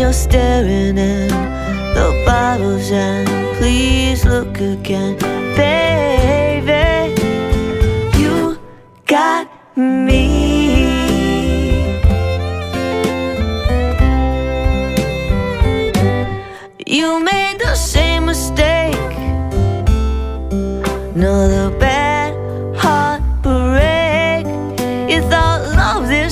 you're staring in the bottles, and please look again, baby. You got me. You made the same mistake, another bad heartbreak. You thought love this